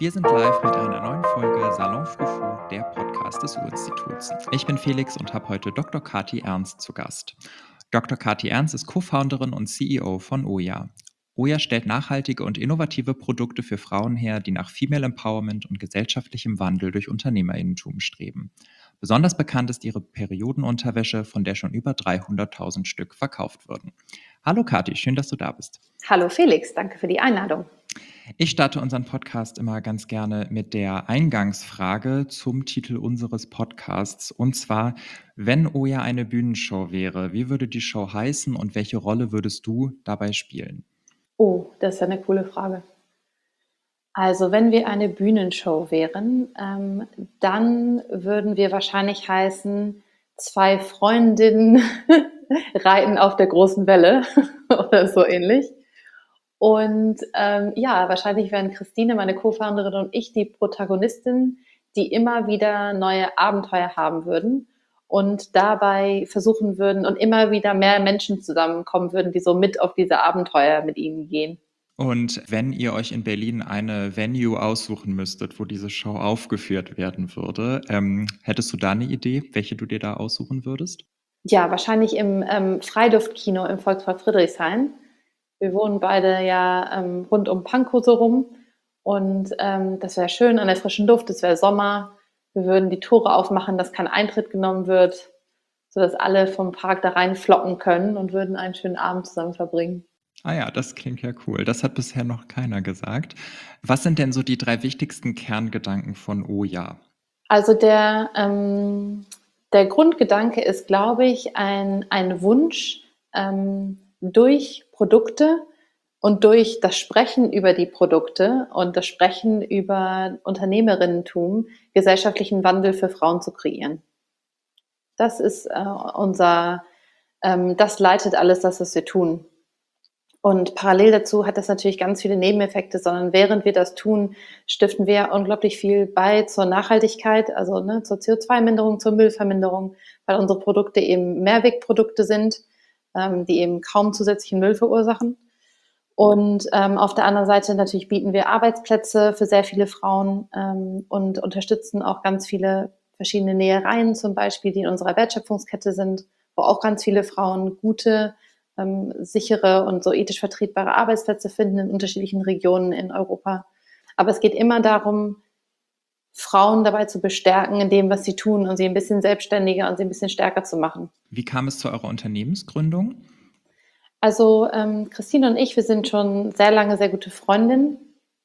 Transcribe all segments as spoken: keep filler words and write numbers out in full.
Wir sind live mit einer neuen Folge Salon Frou, der Podcast des U-Instituts. Ich bin Felix und habe heute Doktor Kathi Ernst zu Gast. Doktor Kathi Ernst ist Co-Founderin und C E O von Oya. Oya stellt nachhaltige und innovative Produkte für Frauen her, die nach Female Empowerment und gesellschaftlichem Wandel durch Unternehmerinnentum streben. Besonders bekannt ist ihre Periodenunterwäsche, von der schon über dreihunderttausend Stück verkauft wurden. Hallo Kathi, schön, dass du da bist. Hallo Felix, danke für die Einladung. Ich starte unseren Podcast immer ganz gerne mit der Eingangsfrage zum Titel unseres Podcasts. Und zwar, wenn Oya eine Bühnenshow wäre, wie würde die Show heißen und welche Rolle würdest du dabei spielen? Oh, das ist ja eine coole Frage. Also wenn wir eine Bühnenshow wären, ähm, dann würden wir wahrscheinlich heißen, zwei Freundinnen reiten auf der großen Welle oder so ähnlich. Und ähm, ja, wahrscheinlich wären Christine, meine Co-Founderin, und ich die Protagonistin, die immer wieder neue Abenteuer haben würden und dabei versuchen würden und immer wieder mehr Menschen zusammenkommen würden, die so mit auf diese Abenteuer mit ihnen gehen. Und wenn ihr euch in Berlin eine Venue aussuchen müsstet, wo diese Show aufgeführt werden würde, ähm, hättest du da eine Idee, welche du dir da aussuchen würdest? Ja, wahrscheinlich im ähm, Freiluftkino im Volkspark Friedrichshain. Wir wohnen beide ja ähm, rund um Pankow so rum und ähm, das wäre schön an der frischen Luft, es wäre Sommer. Wir würden die Tore aufmachen, dass kein Eintritt genommen wird, sodass alle vom Park da reinflocken können und würden einen schönen Abend zusammen verbringen. Ah ja, das klingt ja cool. Das hat bisher noch keiner gesagt. Was sind denn so die drei wichtigsten Kerngedanken von Oya? Also der, ähm, der Grundgedanke ist, glaube ich, ein, ein Wunsch, ähm, durch Produkte und durch das Sprechen über die Produkte und das Sprechen über Unternehmerinnentum gesellschaftlichen Wandel für Frauen zu kreieren. Das ist äh, unser, ähm, das leitet alles das, was wir tun. Und parallel dazu hat das natürlich ganz viele Nebeneffekte, sondern während wir das tun, stiften wir unglaublich viel bei zur Nachhaltigkeit, also ne, zur C O zwei Minderung, zur Müllverminderung, weil unsere Produkte eben Mehrwegprodukte sind, ähm, die eben kaum zusätzlichen Müll verursachen. Und ähm, auf der anderen Seite natürlich bieten wir Arbeitsplätze für sehr viele Frauen ähm, und unterstützen auch ganz viele verschiedene Nähereien zum Beispiel, die in unserer Wertschöpfungskette sind, wo auch ganz viele Frauen gute, ähm, sichere und so ethisch vertretbare Arbeitsplätze finden in unterschiedlichen Regionen in Europa. Aber es geht immer darum, Frauen dabei zu bestärken in dem, was sie tun und sie ein bisschen selbstständiger und sie ein bisschen stärker zu machen. Wie kam es zu eurer Unternehmensgründung? Also ähm, Christine und ich, wir sind schon sehr lange sehr gute Freundinnen.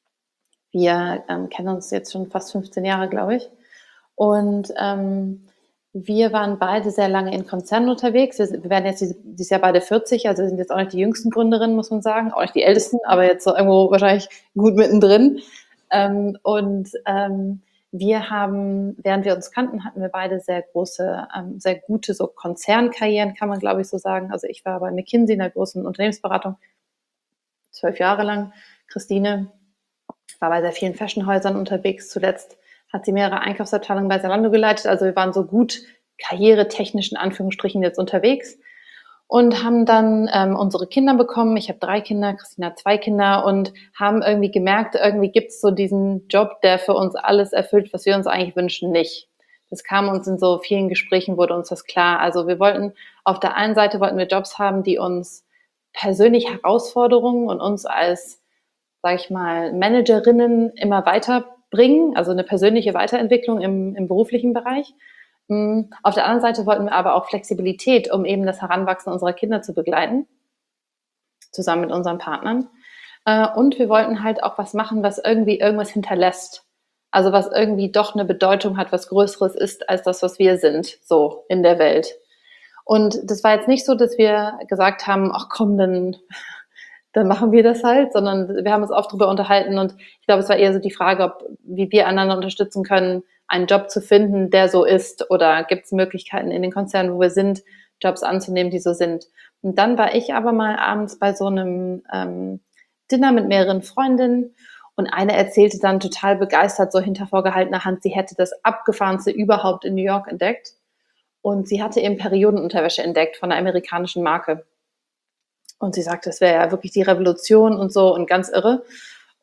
Wir ähm, kennen uns jetzt schon fast fünfzehn Jahre, glaube ich. Und ähm, wir waren beide sehr lange in Konzernen unterwegs. Wir, wir werden jetzt dieses, dieses Jahr beide vierzig, also wir sind jetzt auch nicht die jüngsten Gründerinnen, muss man sagen, auch nicht die ältesten, aber jetzt so irgendwo wahrscheinlich gut mittendrin. Ähm, und ähm, wir haben, während wir uns kannten, hatten wir beide sehr große, ähm, sehr gute so Konzernkarrieren, kann man glaube ich so sagen. Also ich war bei McKinsey, einer großen Unternehmensberatung, zwölf Jahre lang. Christine war bei sehr vielen Fashionhäusern unterwegs. Zuletzt hat sie mehrere Einkaufsabteilungen bei Zalando geleitet. Also wir waren so gut karrieretechnisch in Anführungsstrichen jetzt unterwegs und haben dann ähm, unsere Kinder bekommen. Ich habe drei Kinder, Christina hat zwei Kinder und haben irgendwie gemerkt, irgendwie gibt es so diesen Job, der für uns alles erfüllt, was wir uns eigentlich wünschen, nicht. Das kam uns in so vielen Gesprächen, wurde uns das klar. Also wir wollten, auf der einen Seite wollten wir Jobs haben, die uns persönlich Herausforderungen und uns als, sage ich mal, Managerinnen immer weiterbringen, also eine persönliche Weiterentwicklung im, im beruflichen Bereich. Auf der anderen Seite wollten wir aber auch Flexibilität, um eben das Heranwachsen unserer Kinder zu begleiten, zusammen mit unseren Partnern. Und wir wollten halt auch was machen, was irgendwie irgendwas hinterlässt. Also was irgendwie doch eine Bedeutung hat, was Größeres ist als das, was wir sind, so in der Welt. Und das war jetzt nicht so, dass wir gesagt haben, ach komm, dann, dann machen wir das halt, sondern wir haben uns oft darüber unterhalten und ich glaube, es war eher so die Frage, ob, wie wir einander unterstützen können, einen Job zu finden, der so ist, oder gibt es Möglichkeiten in den Konzernen, wo wir sind, Jobs anzunehmen, die so sind. Und dann war ich aber mal abends bei so einem ähm, Dinner mit mehreren Freundinnen und eine erzählte dann total begeistert, so hinter vorgehaltener Hand, sie hätte das Abgefahrenste überhaupt in New York entdeckt und sie hatte eben Periodenunterwäsche entdeckt von einer amerikanischen Marke. Und sie sagte, das wäre ja wirklich die Revolution und so und ganz irre.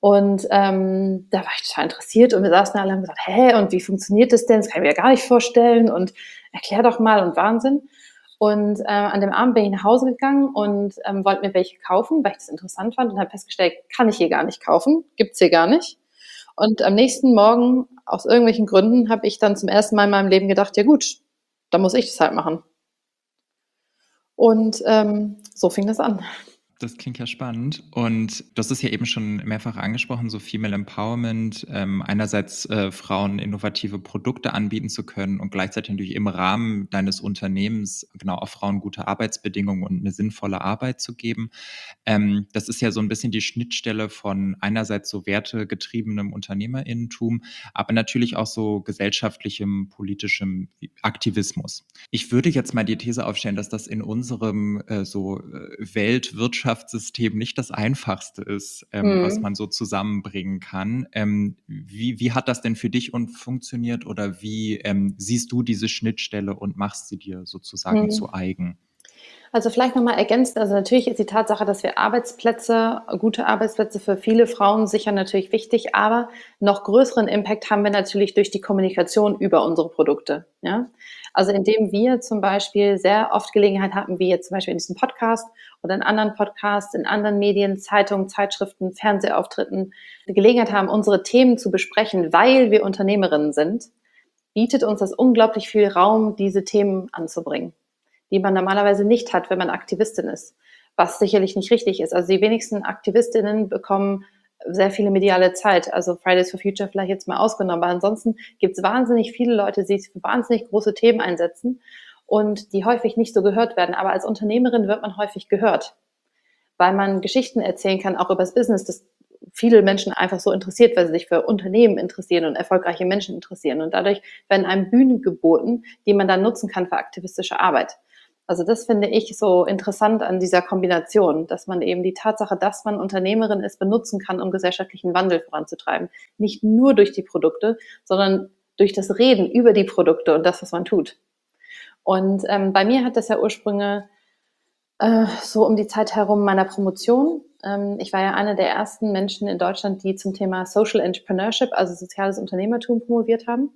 Und ähm, da war ich total interessiert und wir saßen alle und haben gesagt, hä, und wie funktioniert das denn? Das kann ich mir ja gar nicht vorstellen und erklär doch mal und Wahnsinn. Und äh, an dem Abend bin ich nach Hause gegangen und ähm, wollte mir welche kaufen, weil ich das interessant fand und habe festgestellt, kann ich hier gar nicht kaufen, gibt's hier gar nicht. Und am nächsten Morgen, aus irgendwelchen Gründen, habe ich dann zum ersten Mal in meinem Leben gedacht, ja gut, dann muss ich das halt machen. Und ähm, so fing das an. Das klingt ja spannend. Und du hast es ja eben schon mehrfach angesprochen, so Female Empowerment, ähm, einerseits äh, Frauen innovative Produkte anbieten zu können und gleichzeitig natürlich im Rahmen deines Unternehmens genau auch Frauen gute Arbeitsbedingungen und eine sinnvolle Arbeit zu geben. Ähm, das ist ja so ein bisschen die Schnittstelle von einerseits so wertegetriebenem UnternehmerInnentum, aber natürlich auch so gesellschaftlichem, politischem Aktivismus. Ich würde jetzt mal die These aufstellen, dass das in unserem äh, so äh, Weltwirtschaftssystem nicht das Einfachste ist, ähm, was Hm. man so zusammenbringen kann. Ähm, wie, wie hat das denn für dich und funktioniert oder wie ähm, siehst du diese Schnittstelle und machst sie dir sozusagen Hm. zu eigen? Also vielleicht nochmal ergänzt, also natürlich ist die Tatsache, dass wir Arbeitsplätze, gute Arbeitsplätze für viele Frauen sichern, natürlich wichtig, aber noch größeren Impact haben wir natürlich durch die Kommunikation über unsere Produkte. Ja? Also indem wir zum Beispiel sehr oft Gelegenheit hatten, wie jetzt zum Beispiel in diesem Podcast oder in anderen Podcasts, in anderen Medien, Zeitungen, Zeitschriften, Fernsehauftritten, die Gelegenheit haben, unsere Themen zu besprechen, weil wir Unternehmerinnen sind, bietet uns das unglaublich viel Raum, diese Themen anzubringen, die man normalerweise nicht hat, wenn man Aktivistin ist, was sicherlich nicht richtig ist. Also die wenigsten Aktivistinnen bekommen sehr viele mediale Zeit, also Fridays for Future vielleicht jetzt mal ausgenommen, aber ansonsten gibt es wahnsinnig viele Leute, die sich für wahnsinnig große Themen einsetzen und die häufig nicht so gehört werden. Aber als Unternehmerin wird man häufig gehört, weil man Geschichten erzählen kann, auch über das Business, das viele Menschen einfach so interessiert, weil sie sich für Unternehmen interessieren und erfolgreiche Menschen interessieren. Und dadurch werden einem Bühnen geboten, die man dann nutzen kann für aktivistische Arbeit. Also das finde ich so interessant an dieser Kombination, dass man eben die Tatsache, dass man Unternehmerin ist, benutzen kann, um gesellschaftlichen Wandel voranzutreiben. Nicht nur durch die Produkte, sondern durch das Reden über die Produkte und das, was man tut. Und ähm, bei mir hat das ja Ursprünge äh, so um die Zeit herum meiner Promotion. Ähm, ich war ja eine der ersten Menschen in Deutschland, die zum Thema Social Entrepreneurship, also soziales Unternehmertum, promoviert haben.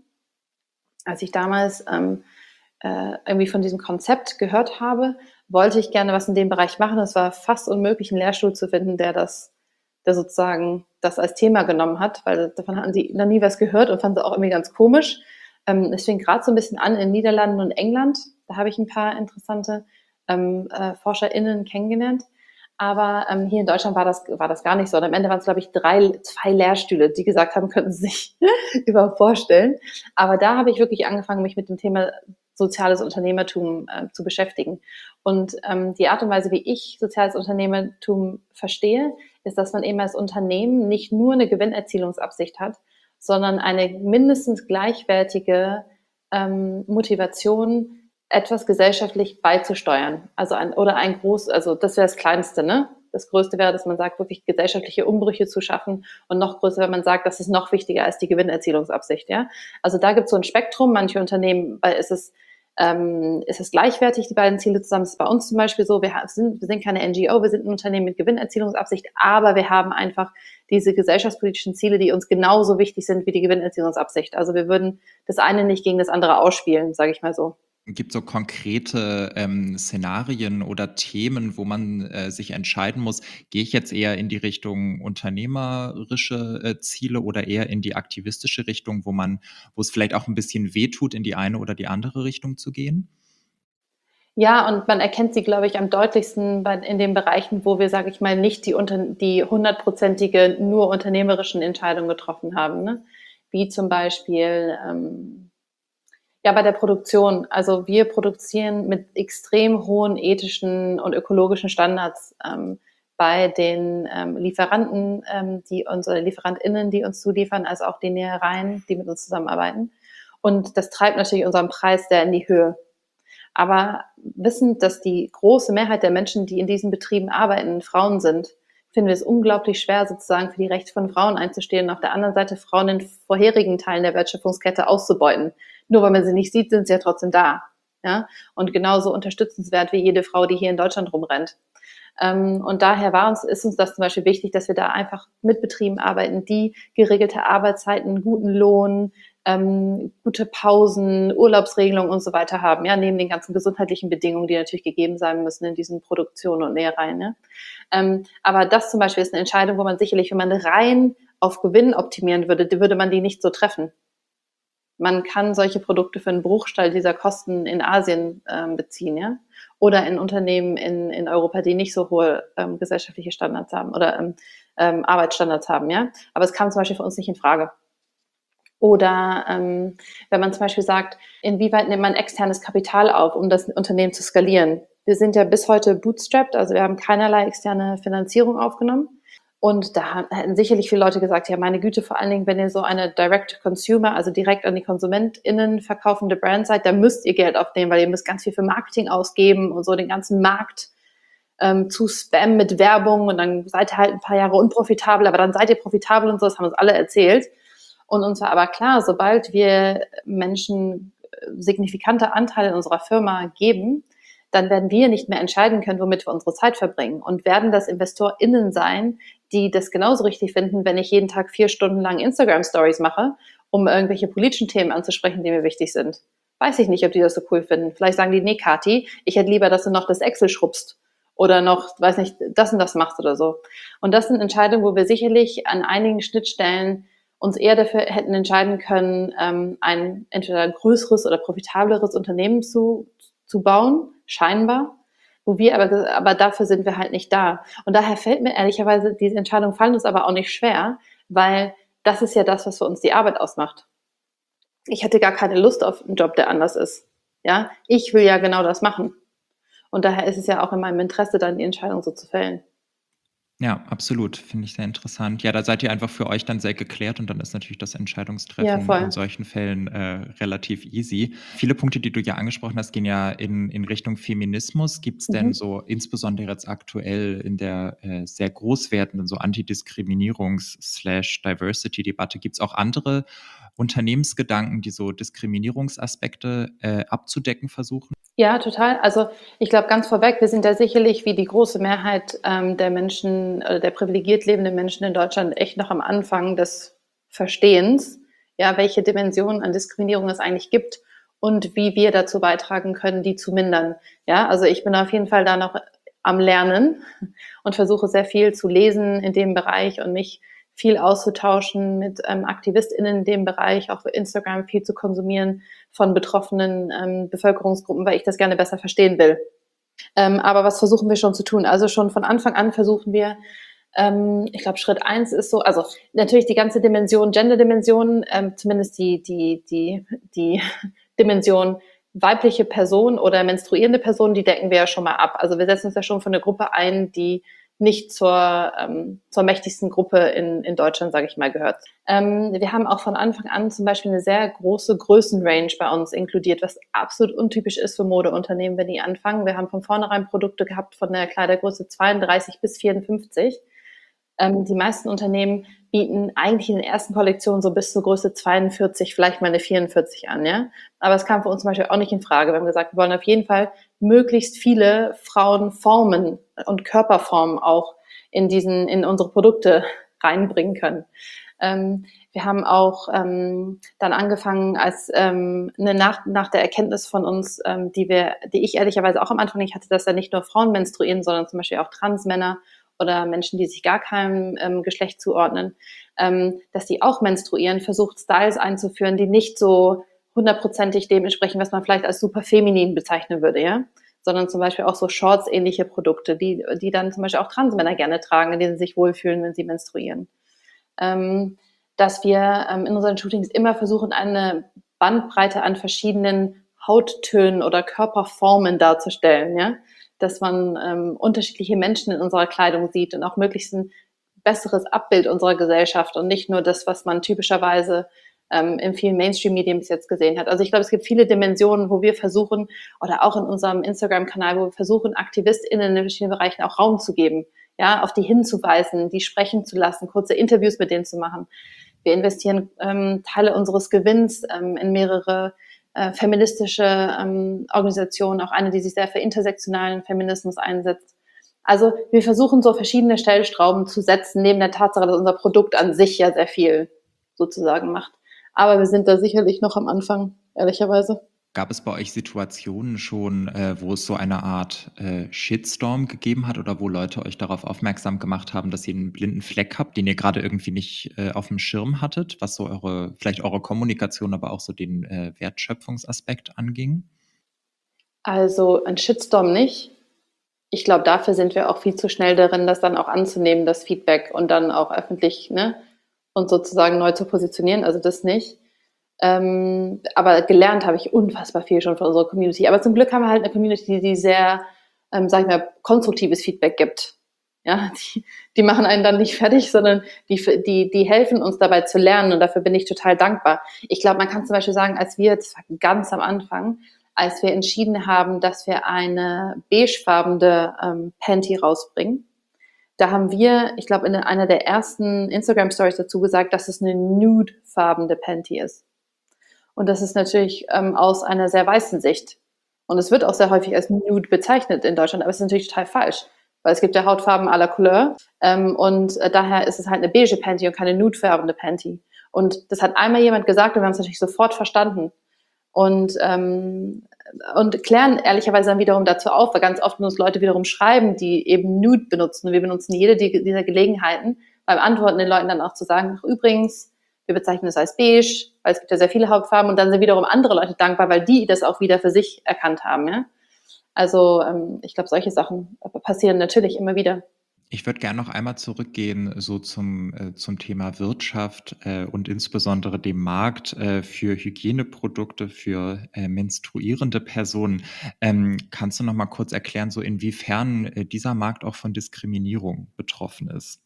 Als ich damals ähm, äh, irgendwie von diesem Konzept gehört habe, wollte ich gerne was in dem Bereich machen. Es war fast unmöglich, einen Lehrstuhl zu finden, der das, der sozusagen das als Thema genommen hat, weil davon hatten sie noch nie was gehört und fanden es auch irgendwie ganz komisch. Ähm, es fing gerade so ein bisschen an in den Niederlanden und England. Da habe ich ein paar interessante ähm, äh, ForscherInnen kennengelernt. Aber ähm, hier in Deutschland war das, war das gar nicht so. Und am Ende waren es, glaube ich, drei, zwei Lehrstühle, die gesagt haben, könnten Sie sich überhaupt vorstellen. Aber da habe ich wirklich angefangen, mich mit dem Thema soziales Unternehmertum äh, zu beschäftigen. Und ähm, die Art und Weise, wie ich soziales Unternehmertum verstehe, ist, dass man eben als Unternehmen nicht nur eine Gewinnerzielungsabsicht hat, sondern eine mindestens gleichwertige ähm, Motivation, etwas gesellschaftlich beizusteuern. Also ein, oder ein groß, also das wäre das Kleinste, ne? Das Größte wäre, dass man sagt, wirklich gesellschaftliche Umbrüche zu schaffen und noch größer, wenn man sagt, das ist noch wichtiger als die Gewinnerzielungsabsicht, ja? Also da gibt es so ein Spektrum. Manche Unternehmen, weil ist es ähm, ist es gleichwertig, die beiden Ziele zusammen. Das ist bei uns zum Beispiel so, wir sind, wir sind keine N G O, wir sind ein Unternehmen mit Gewinnerzielungsabsicht, aber wir haben einfach diese gesellschaftspolitischen Ziele, die uns genauso wichtig sind wie die Gewinnerzielungsabsicht. Also wir würden das eine nicht gegen das andere ausspielen, sage ich mal so. Gibt so konkrete ähm, Szenarien oder Themen, wo man äh, sich entscheiden muss, gehe ich jetzt eher in die Richtung unternehmerische äh, Ziele oder eher in die aktivistische Richtung, wo man, wo es vielleicht auch ein bisschen wehtut, in die eine oder die andere Richtung zu gehen? Ja, und man erkennt sie, glaube ich, am deutlichsten bei, in den Bereichen, wo wir, sage ich mal, nicht die, unter, die hundertprozentige, nur unternehmerischen Entscheidungen getroffen haben. Ne? Wie zum Beispiel ähm, ja bei der Produktion. Also wir produzieren mit extrem hohen ethischen und ökologischen Standards ähm, bei den ähm, Lieferanten, ähm, die unsere LieferantInnen, die uns zuliefern, als auch die Nähereien, die mit uns zusammenarbeiten. Und das treibt natürlich unseren Preis sehr in die Höhe. Aber wissend, dass die große Mehrheit der Menschen, die in diesen Betrieben arbeiten, Frauen sind, finden wir es unglaublich schwer, sozusagen für die Rechte von Frauen einzustehen und auf der anderen Seite Frauen in vorherigen Teilen der Wertschöpfungskette auszubeuten. Nur weil man sie nicht sieht, sind sie ja trotzdem da. Ja? Und genauso unterstützenswert wie jede Frau, die hier in Deutschland rumrennt. Ähm, und daher war uns, ist uns das zum Beispiel wichtig, dass wir da einfach mit Betrieben arbeiten, die geregelte Arbeitszeiten, guten Lohn, ähm, gute Pausen, Urlaubsregelungen und so weiter haben, ja, neben den ganzen gesundheitlichen Bedingungen, die natürlich gegeben sein müssen in diesen Produktionen und Nähereien. Ja. Ähm, aber das zum Beispiel ist eine Entscheidung, wo man sicherlich, wenn man rein auf Gewinn optimieren würde, würde man die nicht so treffen. Man kann solche Produkte für einen Bruchteil dieser Kosten in Asien ähm, beziehen, ja, oder in Unternehmen in, in Europa, die nicht so hohe ähm, gesellschaftliche Standards haben oder ähm, ähm, Arbeitsstandards haben, ja. Aber es kam zum Beispiel für uns nicht in Frage. Oder ähm, wenn man zum Beispiel sagt, inwieweit nimmt man externes Kapital auf, um das Unternehmen zu skalieren? Wir sind ja bis heute bootstrapped, also wir haben keinerlei externe Finanzierung aufgenommen. Und da hätten sicherlich viele Leute gesagt, ja, meine Güte, vor allen Dingen, wenn ihr so eine Direct-to-Consumer, also direkt an die KonsumentInnen verkaufende Brand seid, dann müsst ihr Geld aufnehmen, weil ihr müsst ganz viel für Marketing ausgeben und so den ganzen Markt ähm, zu spammen mit Werbung und dann seid ihr halt ein paar Jahre unprofitabel, aber dann seid ihr profitabel und so, das haben uns alle erzählt. Und uns war aber klar, sobald wir Menschen signifikante Anteile in unserer Firma geben, dann werden wir nicht mehr entscheiden können, womit wir unsere Zeit verbringen und werden das InvestorInnen sein, die das genauso richtig finden, wenn ich jeden Tag vier Stunden lang Instagram-Stories mache, um irgendwelche politischen Themen anzusprechen, die mir wichtig sind. Weiß ich nicht, ob die das so cool finden. Vielleicht sagen die, nee, Kathi, ich hätte lieber, dass du noch das Excel schrubbst oder noch, weiß nicht, das und das machst oder so. Und das sind Entscheidungen, wo wir sicherlich an einigen Schnittstellen uns eher dafür hätten entscheiden können, ähm, ein entweder größeres oder profitableres Unternehmen zu, zu bauen, scheinbar, wo wir aber, aber dafür sind wir halt nicht da. Und daher fällt mir ehrlicherweise, diese Entscheidungen fallen uns aber auch nicht schwer, weil das ist ja das, was für uns die Arbeit ausmacht. Ich hätte gar keine Lust auf einen Job, der anders ist. Ja, ich will ja genau das machen. Und daher ist es ja auch in meinem Interesse, dann die Entscheidung so zu fällen. Ja, absolut. Finde ich sehr interessant. Ja, da seid ihr einfach für euch dann sehr geklärt und dann ist natürlich das Ja, Entscheidungstreffen voll. in solchen Fällen äh, relativ easy. Viele Punkte, die du ja angesprochen hast, gehen ja in, in Richtung Feminismus. Gibt es denn Mhm. so, insbesondere jetzt aktuell in der äh, sehr groß werdenden so Antidiskriminierungs-Diversity-Debatte, gibt es auch andere Unternehmensgedanken, die so Diskriminierungsaspekte äh, abzudecken versuchen? Ja, total. Also ich glaube ganz vorweg, wir sind da sicherlich wie die große Mehrheit ähm, der Menschen, äh, der privilegiert lebenden Menschen in Deutschland echt noch am Anfang des Verstehens, ja, welche Dimensionen an Diskriminierung es eigentlich gibt und wie wir dazu beitragen können, die zu mindern. Ja, also ich bin auf jeden Fall da noch am Lernen und versuche sehr viel zu lesen in dem Bereich und mich viel auszutauschen mit ähm, AktivistInnen in dem Bereich, auch für Instagram viel zu konsumieren von betroffenen ähm, Bevölkerungsgruppen, weil ich das gerne besser verstehen will. Ähm, aber was versuchen wir schon zu tun? Also schon von Anfang an versuchen wir, ähm, ich glaube, Schritt eins ist so, also natürlich die ganze Dimension, Gender-Dimension, ähm, zumindest die, die, die, die Dimension weibliche Person oder menstruierende Person, die decken wir ja schon mal ab. Also wir setzen uns ja schon für eine Gruppe ein, die nicht zur, ähm, zur mächtigsten Gruppe in, in Deutschland, sage ich mal, gehört. Ähm, wir haben auch von Anfang an zum Beispiel eine sehr große Größenrange bei uns inkludiert, was absolut untypisch ist für Modeunternehmen, wenn die anfangen. Wir haben von vornherein Produkte gehabt von der Kleidergröße zweiunddreißig bis vierundfünfzig. Ähm, die meisten Unternehmen bieten eigentlich in den ersten Kollektionen so bis zur Größe zweiundvierzig, vielleicht mal eine vierundvierzig an, ja. Aber es kam für uns zum Beispiel auch nicht in Frage. Wir haben gesagt, wir wollen auf jeden Fall möglichst viele Frauenformen und Körperformen auch in diesen, in unsere Produkte reinbringen können. Ähm, wir haben auch ähm, dann angefangen, als ähm, eine nach, nach der Erkenntnis von uns, ähm, die wir, die ich ehrlicherweise auch am Anfang nicht hatte, dass da nicht nur Frauen menstruieren, sondern zum Beispiel auch Transmänner oder Menschen, die sich gar keinem ähm, Geschlecht zuordnen, ähm, dass die auch menstruieren, versucht Styles einzuführen, die nicht so hundertprozentig dem entsprechen, was man vielleicht als super feminin bezeichnen würde, ja, sondern zum Beispiel auch so Shorts-ähnliche Produkte, die, die dann zum Beispiel auch Transmänner gerne tragen, in denen sie sich wohlfühlen, wenn sie menstruieren. Ähm, dass wir ähm, in unseren Shootings immer versuchen, eine Bandbreite an verschiedenen Hauttönen oder Körperformen darzustellen, ja, dass man ähm, unterschiedliche Menschen in unserer Kleidung sieht und auch möglichst ein besseres Abbild unserer Gesellschaft und nicht nur das, was man typischerweise ähm, in vielen Mainstream-Medien bis jetzt gesehen hat. Also ich glaube, es gibt viele Dimensionen, wo wir versuchen, oder auch in unserem Instagram-Kanal, wo wir versuchen, AktivistInnen in verschiedenen Bereichen auch Raum zu geben, ja, auf die hinzuweisen, die sprechen zu lassen, kurze Interviews mit denen zu machen. Wir investieren ähm, Teile unseres Gewinns ähm, in mehrere äh, feministische ähm, Organisationen, auch eine, die sich sehr für intersektionalen Feminismus einsetzt. Also wir versuchen so verschiedene Stellschrauben zu setzen, neben der Tatsache, dass unser Produkt an sich ja sehr viel sozusagen macht. Aber wir sind da sicherlich noch am Anfang, ehrlicherweise. Gab es bei euch Situationen schon, äh, wo es so eine Art äh, Shitstorm gegeben hat oder wo Leute euch darauf aufmerksam gemacht haben, dass ihr einen blinden Fleck habt, den ihr gerade irgendwie nicht äh, auf dem Schirm hattet, was so eure, vielleicht eure Kommunikation, aber auch so den äh, Wertschöpfungsaspekt anging? Also ein Shitstorm nicht. Ich glaube, dafür sind wir auch viel zu schnell darin, das dann auch anzunehmen, das Feedback und dann auch öffentlich, ne, und sozusagen neu zu positionieren. Also das nicht. Ähm, aber gelernt habe ich unfassbar viel schon von unserer Community. Aber zum Glück haben wir halt eine Community, die sehr, ähm, sag ich mal, konstruktives Feedback gibt. Ja, die, die machen einen dann nicht fertig, sondern die, die, die helfen uns dabei zu lernen und dafür bin ich total dankbar. Ich glaube, man kann zum Beispiel sagen, als wir jetzt ganz am Anfang, als wir entschieden haben, dass wir eine beigefarbene ähm, Panty rausbringen, da haben wir, ich glaube, in einer der ersten Instagram-Stories dazu gesagt, dass es eine nude-farbene Panty ist. Und das ist natürlich ähm, aus einer sehr weißen Sicht. Und es wird auch sehr häufig als nude bezeichnet in Deutschland, aber es ist natürlich total falsch. Weil es gibt ja Hautfarben à la Couleur. Ähm, und äh, daher ist es halt eine beige Panty und keine nudefarbene Panty. Und das hat einmal jemand gesagt und wir haben es natürlich sofort verstanden. Und, ähm, und klären ehrlicherweise dann wiederum dazu auf, weil ganz oft uns Leute wiederum schreiben, die eben nude benutzen. Und wir benutzen jede dieser Gelegenheiten, beim Antworten den Leuten dann auch zu sagen, ach, übrigens, wir bezeichnen es als beige, weil es gibt ja sehr viele Hautfarben und dann sind wiederum andere Leute dankbar, weil die das auch wieder für sich erkannt haben. Ja? Also ähm, ich glaube, solche Sachen passieren natürlich immer wieder. Ich würde gerne noch einmal zurückgehen, so zum, äh, zum Thema Wirtschaft äh, und insbesondere dem Markt äh, für Hygieneprodukte für äh, menstruierende Personen. Ähm, kannst du noch mal kurz erklären, so inwiefern äh, dieser Markt auch von Diskriminierung betroffen ist?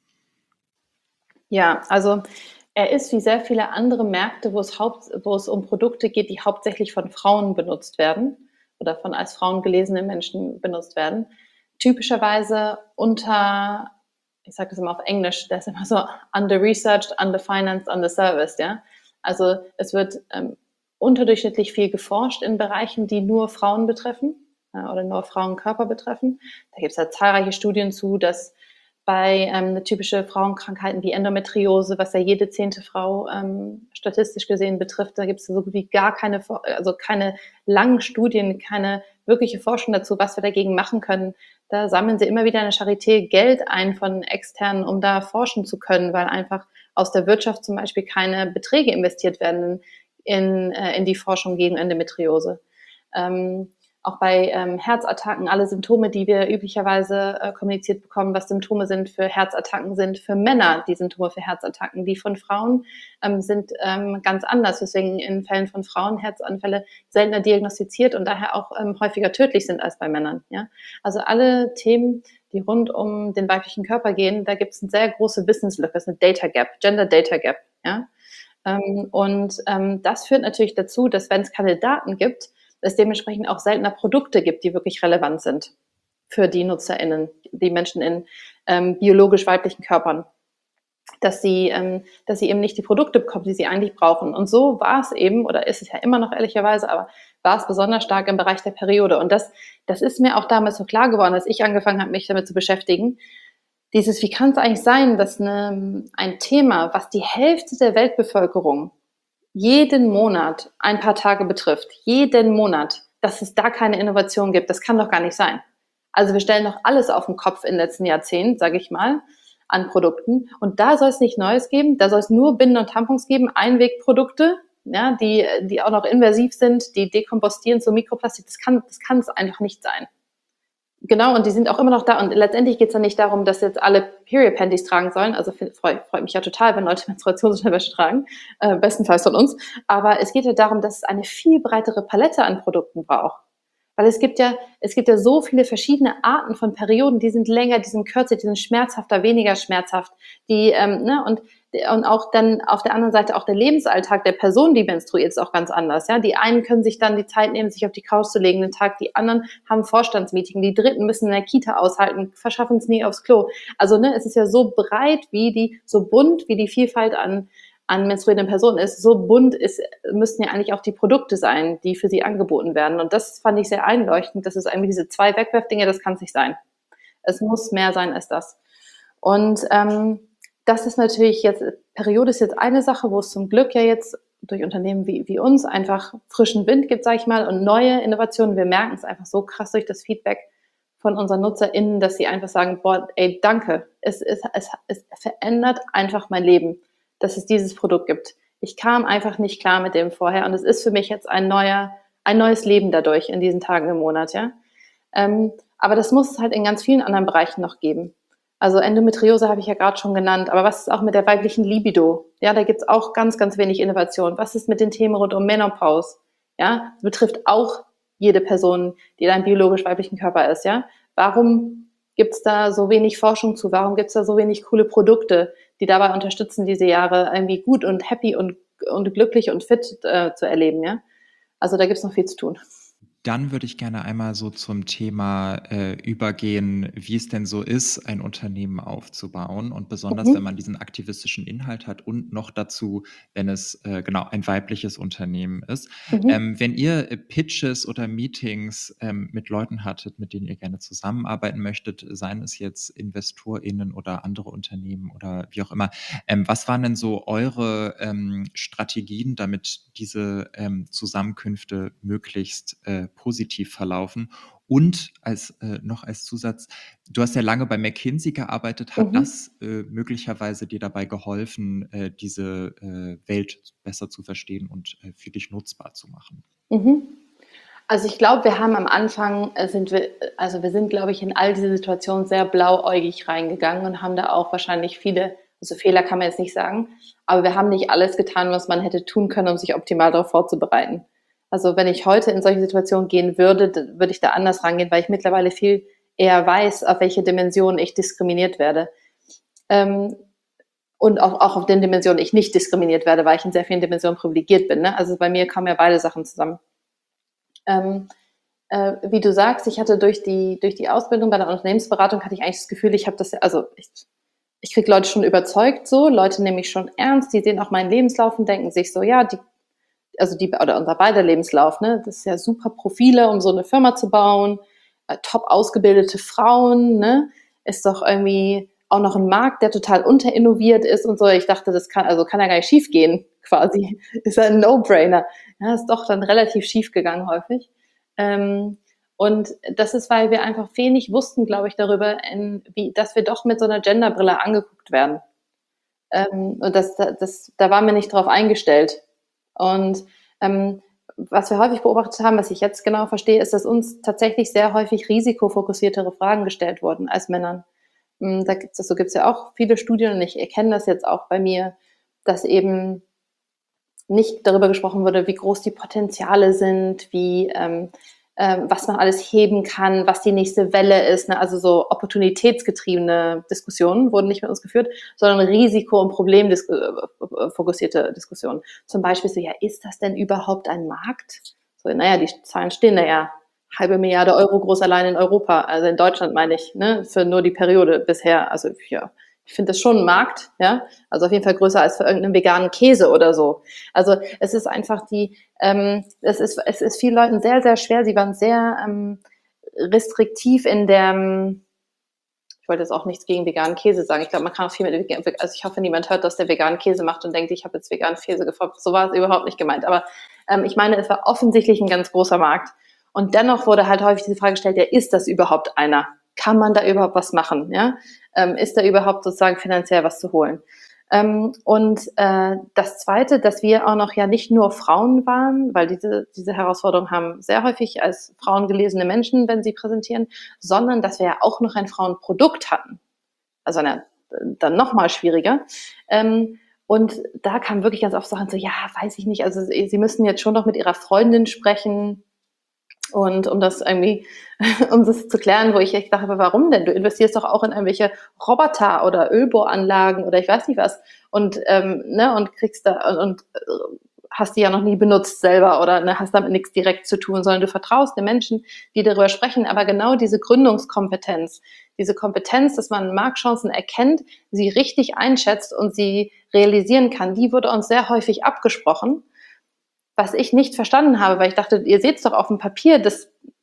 Ja, also er ist wie sehr viele andere Märkte, wo es, haupt, wo es um Produkte geht, die hauptsächlich von Frauen benutzt werden oder von als Frauen gelesene Menschen benutzt werden, typischerweise unter, ich sage das immer auf Englisch, das ist immer so under-researched, under-financed, under-serviced, ja. Also es wird ähm, unterdurchschnittlich viel geforscht in Bereichen, die nur Frauen betreffen äh, oder nur Frauenkörper betreffen. Da gibt es ja zahlreiche Studien zu, dass bei ähm, typische Frauenkrankheiten wie Endometriose, was ja jede zehnte Frau ähm, statistisch gesehen betrifft, da gibt es so gut wie gar keine, also keine langen Studien, keine wirkliche Forschung dazu, was wir dagegen machen können. Da sammeln sie immer wieder in der Charité Geld ein von externen, um da forschen zu können, weil einfach aus der Wirtschaft zum Beispiel keine Beträge investiert werden in, äh, in die Forschung gegen Endometriose. Ähm, auch bei ähm, Herzattacken, alle Symptome, die wir üblicherweise äh, kommuniziert bekommen, was Symptome sind für Herzattacken, sind für Männer die Symptome für Herzattacken. Die von Frauen ähm, sind ähm, ganz anders, deswegen in Fällen von Frauen Herzanfälle seltener diagnostiziert und daher auch ähm, häufiger tödlich sind als bei Männern. Ja? Also alle Themen, die rund um den weiblichen Körper gehen, da gibt es eine sehr große Wissenslücke, das ist eine Data Gap, Gender Data Gap. Ja? Ähm, und ähm, das führt natürlich dazu, dass wenn es keine Daten gibt, es dementsprechend auch seltener Produkte gibt, die wirklich relevant sind für die NutzerInnen, die Menschen in ähm, biologisch weiblichen Körpern, dass sie, ähm, dass sie eben nicht die Produkte bekommen, die sie eigentlich brauchen. Und so war es eben, oder ist es ja immer noch ehrlicherweise, aber war es besonders stark im Bereich der Periode. Und das, das ist mir auch damals so klar geworden, als ich angefangen habe, mich damit zu beschäftigen. Dieses, wie kann es eigentlich sein, dass eine, ein Thema, was die Hälfte der Weltbevölkerung jeden Monat ein paar Tage betrifft, jeden Monat, dass es da keine Innovation gibt, das kann doch gar nicht sein. Also wir stellen doch alles auf den Kopf im letzten Jahrzehnt, sage ich mal, an Produkten. Und da soll es nicht Neues geben, da soll es nur Binden und Tampons geben, Einwegprodukte, ja, die, die auch noch invasiv sind, die dekompostieren zu Mikroplastik. Das kann, das kann es einfach nicht sein. Genau, und die sind auch immer noch da. Und letztendlich geht es ja nicht darum, dass jetzt alle Period Panties tragen sollen. Also freut, freut mich ja total, wenn Leute Menstruationsunterwäsche tragen, äh, bestenfalls von uns. Aber es geht ja darum, dass es eine viel breitere Palette an Produkten braucht. Weil es gibt ja, es gibt ja so viele verschiedene Arten von Perioden, die sind länger, die sind kürzer, die sind schmerzhafter, weniger schmerzhaft. Die, ähm, ne, und und auch dann auf der anderen Seite auch der Lebensalltag der Person, die menstruiert, ist auch ganz anders. Ja, die einen können sich dann die Zeit nehmen, sich auf die Couch zu legen, den Tag. Die anderen haben Vorstandsmeeting. Die Dritten müssen in der Kita aushalten, verschaffen es nie aufs Klo. Also ne, es ist ja so breit, wie die, so bunt, wie die Vielfalt an an menstruierenden Personen ist. So bunt ist, müssten ja eigentlich auch die Produkte sein, die für sie angeboten werden. Und das fand ich sehr einleuchtend. Das ist irgendwie diese zwei Wegwerfdinge, das kann es nicht sein. Es muss mehr sein als das. Und ähm, das ist natürlich jetzt, Periode ist jetzt eine Sache, wo es zum Glück ja jetzt durch Unternehmen wie, wie uns einfach frischen Wind gibt, sage ich mal, und neue Innovationen. Wir merken es einfach so krass durch das Feedback von unseren NutzerInnen, dass sie einfach sagen, boah, ey, danke, es, es, es, es verändert einfach mein Leben, dass es dieses Produkt gibt. Ich kam einfach nicht klar mit dem vorher und es ist für mich jetzt ein neuer, ein neues Leben dadurch in diesen Tagen im Monat, ja. Ähm, aber das muss es halt in ganz vielen anderen Bereichen noch geben. Also Endometriose habe ich ja gerade schon genannt, aber was ist auch mit der weiblichen Libido? Ja, da gibt es auch ganz, ganz wenig Innovation. Was ist mit den Themen rund um Menopause? Ja, das betrifft auch jede Person, die in einem biologisch weiblichen Körper ist, ja. Warum gibt es da so wenig Forschung zu? Warum gibt es da so wenig coole Produkte, die dabei unterstützen, diese Jahre irgendwie gut und happy und, und glücklich und fit äh, zu erleben, ja? Also da gibt es noch viel zu tun. Dann würde ich gerne einmal so zum Thema äh, übergehen, wie es denn so ist, ein Unternehmen aufzubauen und besonders, Mhm. wenn man diesen aktivistischen Inhalt hat und noch dazu, wenn es äh, genau ein weibliches Unternehmen ist. Mhm. Ähm, wenn ihr äh, Pitches oder Meetings ähm, mit Leuten hattet, mit denen ihr gerne zusammenarbeiten möchtet, seien es jetzt InvestorInnen oder andere Unternehmen oder wie auch immer, ähm, was waren denn so eure ähm, Strategien, damit diese ähm, Zusammenkünfte möglichst äh, positiv verlaufen? Und als äh, noch als Zusatz, du hast ja lange bei McKinsey gearbeitet. Hat Mhm. das äh, möglicherweise dir dabei geholfen, äh, diese äh, Welt besser zu verstehen und äh, für dich nutzbar zu machen? Mhm. Also ich glaube, wir haben am Anfang, äh, sind wir, also wir sind, glaube ich, in all diese Situationen sehr blauäugig reingegangen und haben da auch wahrscheinlich viele, also Fehler kann man jetzt nicht sagen, aber wir haben nicht alles getan, was man hätte tun können, um sich optimal darauf vorzubereiten. Also wenn ich heute in solche Situationen gehen würde, dann würde ich da anders rangehen, weil ich mittlerweile viel eher weiß, auf welche Dimensionen ich diskriminiert werde. Ähm, und auch, auch auf den Dimensionen ich nicht diskriminiert werde, weil ich in sehr vielen Dimensionen privilegiert bin. Ne? Also bei mir kamen ja beide Sachen zusammen. Ähm, äh, wie du sagst, ich hatte durch die, durch die Ausbildung bei der Unternehmensberatung hatte ich eigentlich das Gefühl, ich habe das, also ich, ich kriege Leute schon überzeugt so, Leute nehmen mich schon ernst, die sehen auch meinen Lebenslauf und denken sich so, ja, die, also die, oder unser beider Lebenslauf, ne, das ist ja super Profile, um so eine Firma zu bauen, äh, top ausgebildete Frauen, ne, ist doch irgendwie auch noch ein Markt, der total unterinnoviert ist und so. Ich dachte, das kann, also kann ja gar nicht schief gehen, quasi. Ist ja ein No-Brainer. Ja, ist doch dann relativ schief gegangen häufig. Ähm, und das ist, weil wir einfach wenig wussten, glaube ich, darüber, in, wie, dass wir doch mit so einer Genderbrille angeguckt werden. Ähm, und das, das, da waren wir nicht drauf eingestellt. Und ähm, was wir häufig beobachtet haben, was ich jetzt genau verstehe, ist, dass uns tatsächlich sehr häufig risikofokussiertere Fragen gestellt wurden als Männern. Da gibt's, so gibt es ja auch viele Studien und ich erkenne das jetzt auch bei mir, dass eben nicht darüber gesprochen wurde, wie groß die Potenziale sind, wie ähm, ähm, was man alles heben kann, was die nächste Welle ist. Ne? Also so opportunitätsgetriebene Diskussionen wurden nicht mit uns geführt, sondern Risiko- und Problemfokussierte Diskussionen. Zum Beispiel so, ja, ist das denn überhaupt ein Markt? So, naja, die Zahlen stehen da ja. Halbe Milliarde Euro groß allein in Europa, also in Deutschland meine ich, ne, für nur die Periode bisher. Also ja, ich finde das schon ein Markt, ja, also auf jeden Fall größer als für irgendeinen veganen Käse oder so. Also es ist einfach die, ähm, es ist, es ist vielen Leuten sehr, sehr schwer. Sie waren sehr ähm, restriktiv in der, ich wollte jetzt auch nichts gegen veganen Käse sagen. Ich glaube, man kann auch viel mit, also ich hoffe, niemand hört, dass der veganen Käse macht und denkt, ich habe jetzt veganen Käse gefragt. So war es überhaupt nicht gemeint. Aber ähm, ich meine, es war offensichtlich ein ganz großer Markt. Und dennoch wurde halt häufig diese Frage gestellt, ja, ist das überhaupt einer? Kann man da überhaupt was machen? Ja? Ähm, ist da überhaupt sozusagen finanziell was zu holen? Ähm, und äh, das Zweite, dass wir auch noch ja nicht nur Frauen waren, weil diese, diese Herausforderungen haben sehr häufig als Frauen gelesene Menschen, wenn sie präsentieren, sondern dass wir ja auch noch ein Frauenprodukt hatten. Also eine, dann noch mal schwieriger. Ähm, und da kam wirklich ganz oft Sachen so, ja, weiß ich nicht, also sie, sie müssen jetzt schon noch mit ihrer Freundin sprechen, und um das irgendwie, um das zu klären, wo ich echt dachte, warum denn? Du investierst doch auch in irgendwelche Roboter oder Ölbohranlagen oder ich weiß nicht was und ähm, ne und kriegst da und, und hast die ja noch nie benutzt selber oder ne, hast damit nichts direkt zu tun, sondern du vertraust den Menschen, die darüber sprechen. Aber genau diese Gründungskompetenz, diese Kompetenz, dass man Marktchancen erkennt, sie richtig einschätzt und sie realisieren kann, die wurde uns sehr häufig abgesprochen. Was ich nicht verstanden habe, weil ich dachte, ihr seht es doch auf dem Papier, das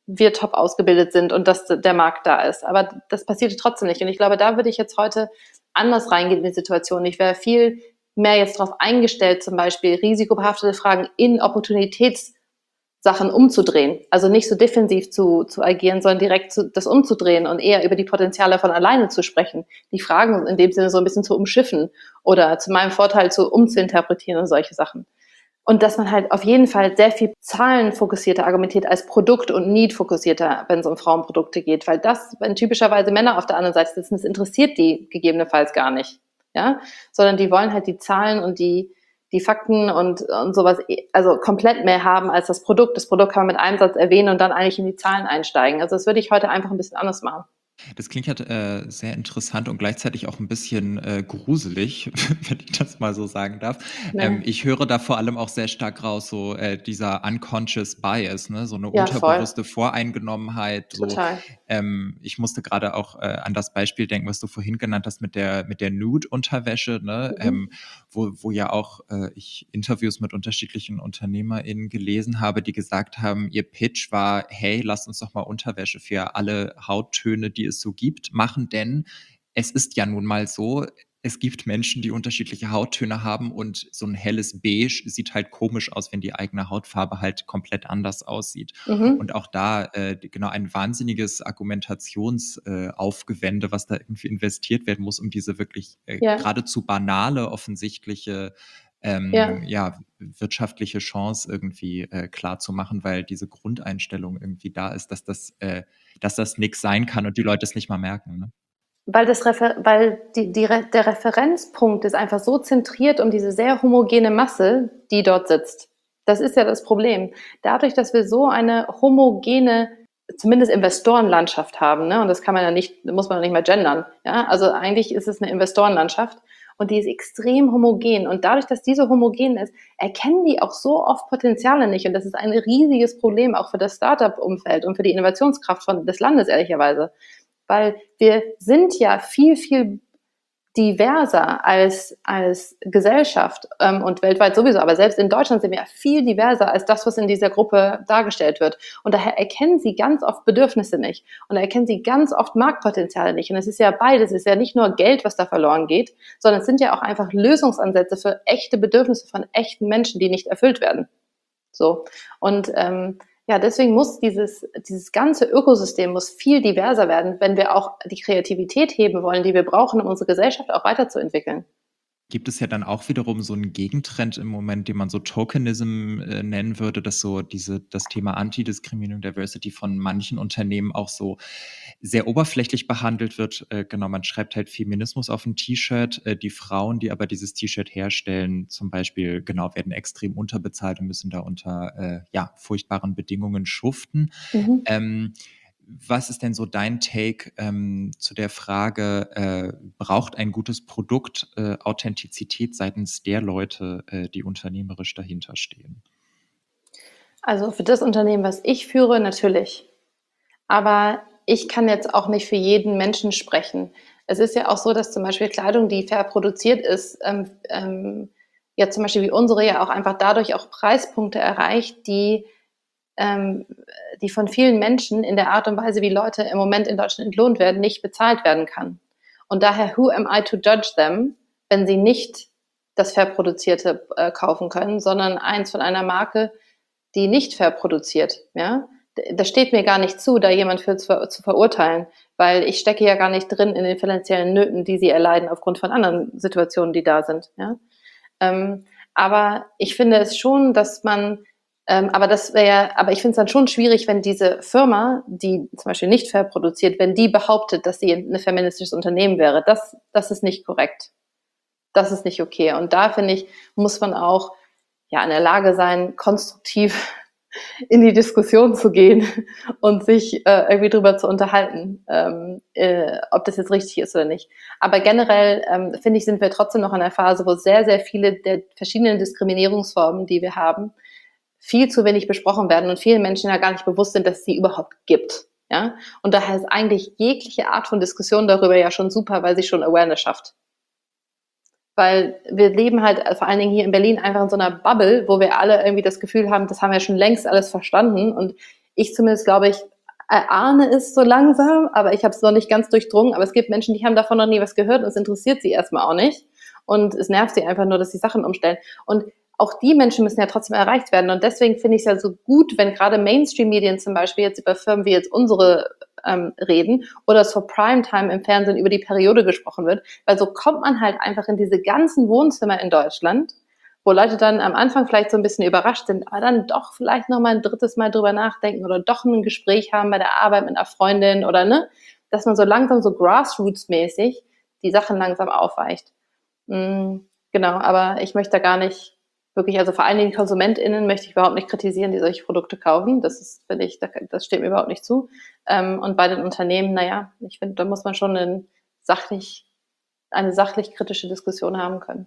wir top ausgebildet sind und dass der Markt da ist. Aber das passierte trotzdem nicht. Und ich glaube, da würde ich jetzt heute anders reingehen in die Situation. Ich wäre viel mehr jetzt darauf eingestellt, zum Beispiel risikobehaftete Fragen in Opportunitätssachen umzudrehen. Also nicht so defensiv zu, zu agieren, sondern direkt zu, das umzudrehen und eher über die Potenziale von alleine zu sprechen. Die Fragen in dem Sinne so ein bisschen zu umschiffen oder zu meinem Vorteil zu umzuinterpretieren und solche Sachen. Und dass man halt auf jeden Fall sehr viel zahlenfokussierter argumentiert als Produkt- und Need-fokussierter, wenn es um Frauenprodukte geht. Weil das, wenn typischerweise Männer auf der anderen Seite sitzen, das interessiert die gegebenenfalls gar nicht. Ja? Sondern die wollen halt die Zahlen und die, die Fakten und, und sowas, also komplett mehr haben als das Produkt. Das Produkt kann man mit einem Satz erwähnen und dann eigentlich in die Zahlen einsteigen. Also das würde ich heute einfach ein bisschen anders machen. Das klingt halt äh, sehr interessant und gleichzeitig auch ein bisschen äh, gruselig, wenn ich das mal so sagen darf. Nee. Ähm, ich höre da vor allem auch sehr stark raus, so äh, dieser unconscious bias, ne? So eine Ja, unterbewusste Voreingenommenheit. So, Total. ähm, ich musste gerade auch äh, an das Beispiel denken, was du vorhin genannt hast mit der mit der Nude-Unterwäsche, ne? Mhm. Ähm, wo, wo ja auch äh, ich Interviews mit unterschiedlichen UnternehmerInnen gelesen habe, die gesagt haben, ihr Pitch war, hey, lasst uns doch mal Unterwäsche für alle Hauttöne, die es so gibt, machen, denn es ist ja nun mal so, es gibt Menschen, die unterschiedliche Hauttöne haben und so ein helles Beige sieht halt komisch aus, wenn die eigene Hautfarbe halt komplett anders aussieht. Mhm. Und auch da äh, genau ein wahnsinniges Argumentationsaufgewände, äh, was da irgendwie investiert werden muss, um diese wirklich äh, Ja. geradezu banale, offensichtliche ähm, Ja. ja, wirtschaftliche Chance irgendwie äh, klar zu machen, weil diese Grundeinstellung irgendwie da ist, dass das, äh, dass das nix sein kann und die Leute es nicht mal merken. Ne? Weil, das Refer weil die, die, der Referenzpunkt ist einfach so zentriert um diese sehr homogene Masse, die dort sitzt. Das ist ja das Problem. Dadurch, dass wir so eine homogene, zumindest Investorenlandschaft haben, ne, und das kann man ja nicht, muss man ja nicht mehr gendern, ja, also eigentlich ist es eine Investorenlandschaft und die ist extrem homogen und dadurch, dass die so homogen ist, erkennen die auch so oft Potenziale nicht und das ist ein riesiges Problem auch für das Startup-Umfeld und für die Innovationskraft von, des Landes ehrlicherweise. Weil wir sind ja viel, viel diverser als, als Gesellschaft ähm, und weltweit sowieso, aber selbst in Deutschland sind wir ja viel diverser als das, was in dieser Gruppe dargestellt wird. Und daher erkennen sie ganz oft Bedürfnisse nicht und da erkennen sie ganz oft Marktpotenziale nicht. Und es ist ja beides, es ist ja nicht nur Geld, was da verloren geht, sondern es sind ja auch einfach Lösungsansätze für echte Bedürfnisse von echten Menschen, die nicht erfüllt werden. So. Und ähm, ja, deswegen muss dieses, dieses ganze Ökosystem muss viel diverser werden, wenn wir auch die Kreativität heben wollen, die wir brauchen, um unsere Gesellschaft auch weiterzuentwickeln. Gibt es ja dann auch wiederum so einen Gegentrend im Moment, den man so Tokenism äh, nennen würde, dass so diese das Thema Antidiskriminierung, Diversity von manchen Unternehmen auch so sehr oberflächlich behandelt wird. Äh, genau, man schreibt halt Feminismus auf ein T-Shirt. Äh, die Frauen, die aber dieses T-Shirt herstellen, zum Beispiel, genau, werden extrem unterbezahlt und müssen da unter äh, ja, furchtbaren Bedingungen schuften. Mhm. Ähm, Was ist denn so dein Take ähm, zu der Frage, äh, braucht ein gutes Produkt äh, Authentizität seitens der Leute, äh, die unternehmerisch dahinter stehen? Also für das Unternehmen, was ich führe, natürlich. Aber ich kann jetzt auch nicht für jeden Menschen sprechen. Es ist ja auch so, dass zum Beispiel Kleidung, die fair produziert ist, ähm, ähm, ja zum Beispiel wie unsere ja auch einfach dadurch auch Preispunkte erreicht, die ähm, die von vielen Menschen in der Art und Weise, wie Leute im Moment in Deutschland entlohnt werden, nicht bezahlt werden kann. Und daher, who am I to judge them, wenn sie nicht das fair produzierte äh, kaufen können, sondern eins von einer Marke, die nicht fair produziert. Ja? Das steht mir gar nicht zu, da jemand für zu, zu verurteilen, weil ich stecke ja gar nicht drin in den finanziellen Nöten, die sie erleiden aufgrund von anderen Situationen, die da sind. Ja? Ähm, aber ich finde es schon, dass man ähm, aber das wäre, aber ich finde es dann schon schwierig, wenn diese Firma, die zum Beispiel nicht fair produziert, wenn die behauptet, dass sie ein feministisches Unternehmen wäre. Das, das ist nicht korrekt. Das ist nicht okay. Und da finde ich, muss man auch ja in der Lage sein, konstruktiv in die Diskussion zu gehen und sich äh, irgendwie drüber zu unterhalten, ähm, äh, ob das jetzt richtig ist oder nicht. Aber generell ähm, finde ich, sind wir trotzdem noch in einer Phase, wo sehr, sehr viele der verschiedenen Diskriminierungsformen, die wir haben, viel zu wenig besprochen werden und vielen Menschen ja gar nicht bewusst sind, dass es sie überhaupt gibt. Ja? Und daher ist eigentlich jegliche Art von Diskussion darüber ja schon super, weil sie schon Awareness schafft. Weil wir leben halt vor allen Dingen hier in Berlin einfach in so einer Bubble, wo wir alle irgendwie das Gefühl haben, das haben wir schon längst alles verstanden. Und ich zumindest glaube ich, erahne es so langsam, aber ich habe es noch nicht ganz durchdrungen. Aber es gibt Menschen, die haben davon noch nie was gehört und es interessiert sie erstmal auch nicht. Und es nervt sie einfach nur, dass die Sachen umstellen. Und auch die Menschen müssen ja trotzdem erreicht werden. Und deswegen finde ich es ja so gut, wenn gerade Mainstream-Medien zum Beispiel jetzt über Firmen wie jetzt unsere ähm, reden oder es vor Primetime im Fernsehen über die Periode gesprochen wird, weil so kommt man halt einfach in diese ganzen Wohnzimmer in Deutschland, wo Leute dann am Anfang vielleicht so ein bisschen überrascht sind, aber dann doch vielleicht noch mal ein drittes Mal drüber nachdenken oder doch ein Gespräch haben bei der Arbeit mit einer Freundin oder ne, dass man so langsam so Grassroots-mäßig die Sachen langsam aufweicht. Mhm, genau, aber ich möchte da gar nicht wirklich, also vor allen Dingen KonsumentInnen möchte ich überhaupt nicht kritisieren, die solche Produkte kaufen. Das ist, finde ich, das steht mir überhaupt nicht zu. Ähm, und bei den Unternehmen, naja, ich finde, da muss man schon einen sachlich, eine sachlich kritische Diskussion haben können.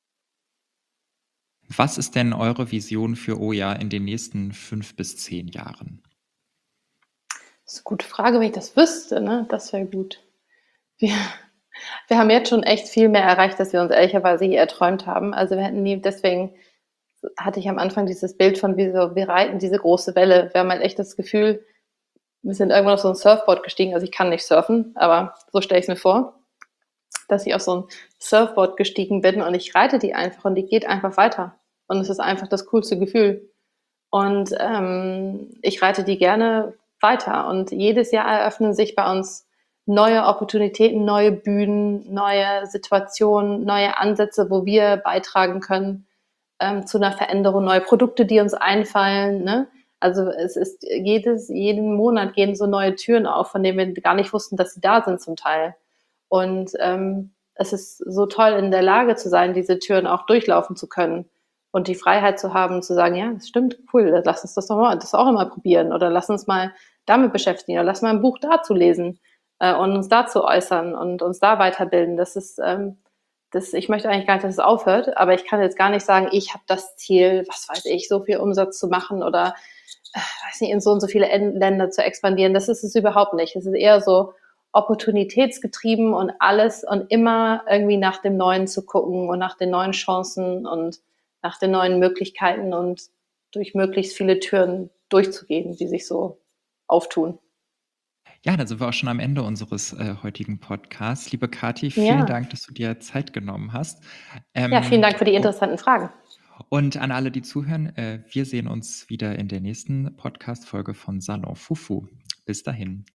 Was ist denn eure Vision für Oja in den nächsten fünf bis zehn Jahren? Das ist eine gute Frage, wenn ich das wüsste, ne? Das wäre gut. Wir, wir haben jetzt schon echt viel mehr erreicht, als wir uns ehrlicherweise je erträumt haben. Also wir hätten nie, deswegen hatte ich am Anfang dieses Bild von, wie so, wir reiten diese große Welle. Wir haben halt echt das Gefühl, wir sind irgendwann auf so ein Surfboard gestiegen. Also ich kann nicht surfen, aber so stelle ich es mir vor, dass ich auf so ein Surfboard gestiegen bin und ich reite die einfach und die geht einfach weiter. Und es ist einfach das coolste Gefühl. Und ähm, ich reite die gerne weiter. Und jedes Jahr eröffnen sich bei uns neue Opportunitäten, neue Bühnen, neue Situationen, neue Ansätze, wo wir beitragen können ähm, zu einer Veränderung, neue Produkte, die uns einfallen. Ne? Also es ist jedes, jeden Monat gehen so neue Türen auf, von denen wir gar nicht wussten, dass sie da sind zum Teil. Und ähm, es ist so toll, in der Lage zu sein, diese Türen auch durchlaufen zu können und die Freiheit zu haben, zu sagen, ja, das stimmt, cool, lass uns das doch mal, das auch mal probieren oder lass uns mal damit beschäftigen oder lass mal ein Buch dazu lesen äh, und uns dazu äußern und uns da weiterbilden. Das ist, ähm, das, ich möchte eigentlich gar nicht, dass es aufhört, aber ich kann jetzt gar nicht sagen, ich habe das Ziel, was weiß ich, so viel Umsatz zu machen oder äh, weiß nicht, in so und so viele Länder zu expandieren. Das ist es überhaupt nicht. Es ist eher so opportunitätsgetrieben und alles und immer irgendwie nach dem Neuen zu gucken und nach den neuen Chancen und nach den neuen Möglichkeiten und durch möglichst viele Türen durchzugehen, die sich so auftun. Ja, da sind wir auch schon am Ende unseres äh, heutigen Podcasts. Liebe Kathi, vielen Ja. Dank, dass du dir Zeit genommen hast. Ja, vielen Ähm, Dank für die o- interessanten Fragen. und an alle, die zuhören, äh, wir sehen uns wieder in der nächsten Podcast-Folge von Salon Fufu. Bis dahin.